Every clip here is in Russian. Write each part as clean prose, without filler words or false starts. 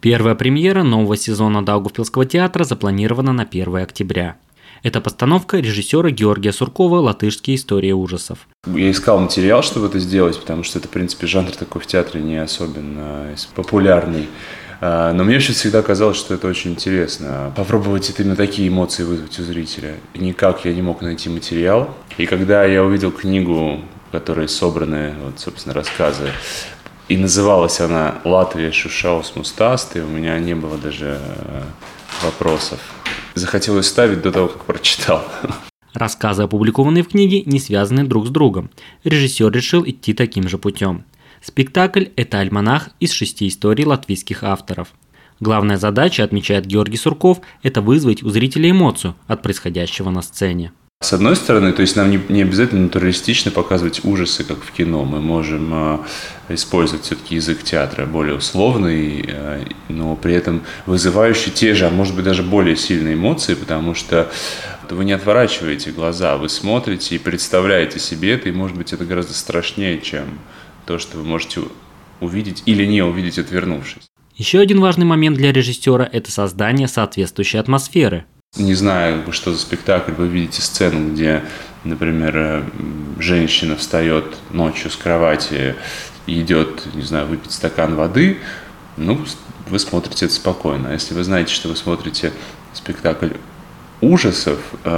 Первая премьера нового сезона Даугавпилского театра запланирована на 1 октября. Это постановка режиссера Георгия Суркова «Латышские истории ужасов». Я искал материал, чтобы это сделать, потому что это, в принципе, жанр такой в театре не особенно популярный. Но мне вообще всегда казалось, что это очень интересно. Попробовать именно такие эмоции вызвать у зрителя. И никак я не мог найти материал. И когда я увидел книгу, в которой собраны, собственно, рассказы, и называлась она «Латвия Шушаус Мустаст», и у меня не было даже вопросов. Захотел ее ставить до того, как прочитал. Рассказы, опубликованные в книге, не связаны друг с другом. Режиссер решил идти таким же путем. Спектакль – это альманах из 6 историй латвийских авторов. Главная задача, отмечает Георгий Сурков, это вызвать у зрителя эмоцию от происходящего на сцене. С одной стороны, то есть нам не обязательно натуралистично показывать ужасы, как в кино. Мы можем использовать все-таки язык театра более условный, но при этом вызывающий те же, а может быть даже более сильные эмоции, потому что вы не отворачиваете глаза, вы смотрите и представляете себе это, и может быть это гораздо страшнее, чем то, что вы можете увидеть или не увидеть, отвернувшись. Еще один важный момент для режиссера – это создание соответствующей атмосферы. Не знаю, что за спектакль, вы видите сцену, где, например, женщина встает ночью с кровати и идет, не знаю, выпить стакан воды, вы смотрите это спокойно. А если вы знаете, что вы смотрите спектакль ужасов,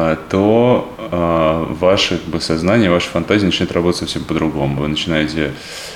то ваше сознание, ваша фантазия начинает работать совсем по-другому. Вы начинаете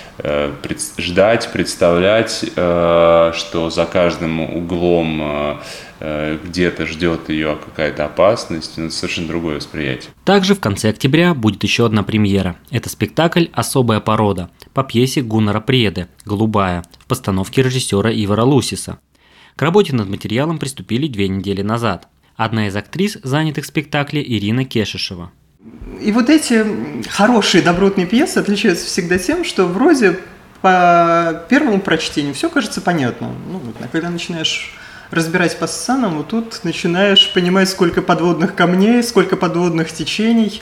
ждать, представлять, что за каждым углом где-то ждет ее какая-то опасность, это совершенно другое восприятие. Также в конце октября будет еще одна премьера. Это спектакль «Особая порода» по пьесе Гуннара Преды «Голубая» в постановке режиссера Ивара Лусиса. К работе над материалом приступили 2 недели назад. Одна из актрис, занятых в спектакле, Ирина Кешишева. И вот эти хорошие, добротные пьесы отличаются всегда тем, что вроде по первому прочтению все кажется понятно. Когда начинаешь разбирать по сценам, вот тут начинаешь понимать, сколько подводных камней, сколько подводных течений.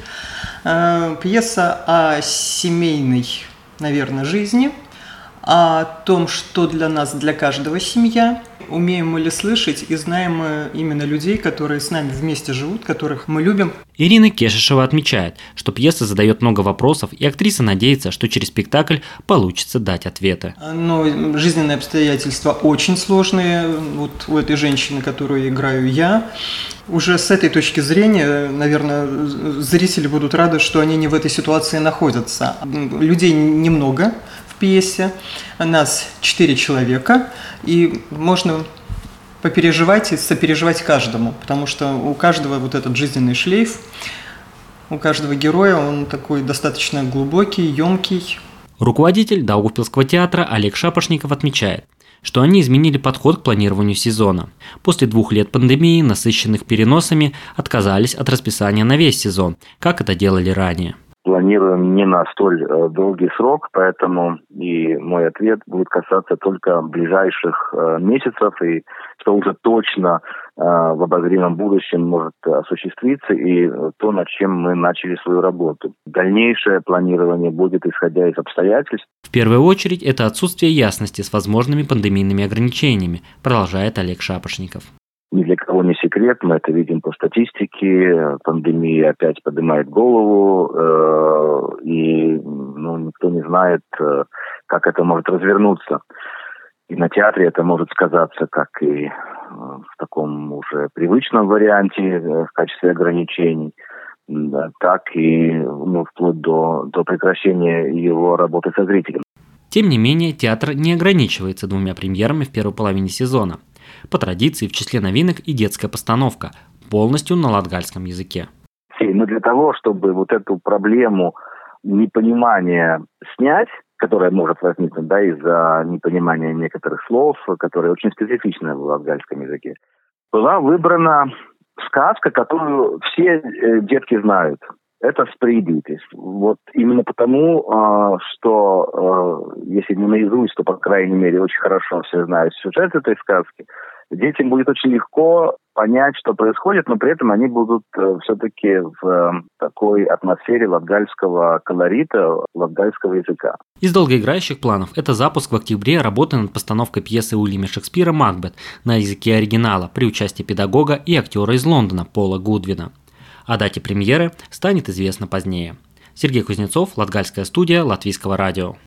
Пьеса о семейной, наверное, жизни, о том, что для нас, для каждого семья. Умеем мы ли слышать и знаем мы именно людей, которые с нами вместе живут, которых мы любим. Ирина Кешишева отмечает, что пьеса задает много вопросов, и актриса надеется, что через спектакль получится дать ответы. Но жизненные обстоятельства очень сложные. Вот у этой женщины, которую играю я, уже с этой точки зрения, наверное, зрители будут рады, что они не в этой ситуации находятся. Людей немного в пьесе, нас 4 человека, и можно попереживать и сопереживать каждому, потому что у каждого вот этот жизненный шлейф, у каждого героя он такой достаточно глубокий, емкий. Руководитель Даугавпилского театра Олег Шапошников отмечает, что они изменили подход к планированию сезона. После 2 лет пандемии, насыщенных переносами, отказались от расписания на весь сезон, как это делали ранее. Планируем не на столь долгий срок, поэтому и мой ответ будет касаться только ближайших месяцев, и что уже точно в обозримом будущем может осуществиться, и то, над чем мы начали свою работу. Дальнейшее планирование будет исходя из обстоятельств. В первую очередь это отсутствие ясности с возможными пандемийными ограничениями, продолжает Олег Шапошников. Ни для кого не секрет, мы это видим по статистике, пандемия опять поднимает голову, и никто не знает, как это может развернуться. И на театре это может сказаться как и в таком уже привычном варианте в качестве ограничений, так и вплоть до прекращения его работы со зрителем. Тем не менее, театр не ограничивается 2 премьерами в первой половине сезона. По традиции в числе новинок и детская постановка, полностью на латгальском языке. Но для того, чтобы вот эту проблему непонимания снять, которая может возникнуть из-за непонимания некоторых слов, которые очень специфичны в латгальском языке, была выбрана сказка, которую все детки знают. Это «Спрейдитис». Вот именно потому, что если не наизусть, то, по крайней мере, очень хорошо все знают сюжет этой сказки, детям будет очень легко понять, что происходит, но при этом они будут все-таки в такой атмосфере латгальского колорита, латгальского языка. Из долгоиграющих планов это запуск в октябре работы над постановкой пьесы Уильяма Шекспира «Макбет» на языке оригинала при участии педагога и актера из Лондона Пола Гудвина. О дате премьеры станет известно позднее. Сергей Кузнецов, Латгальская студия Латвийского радио.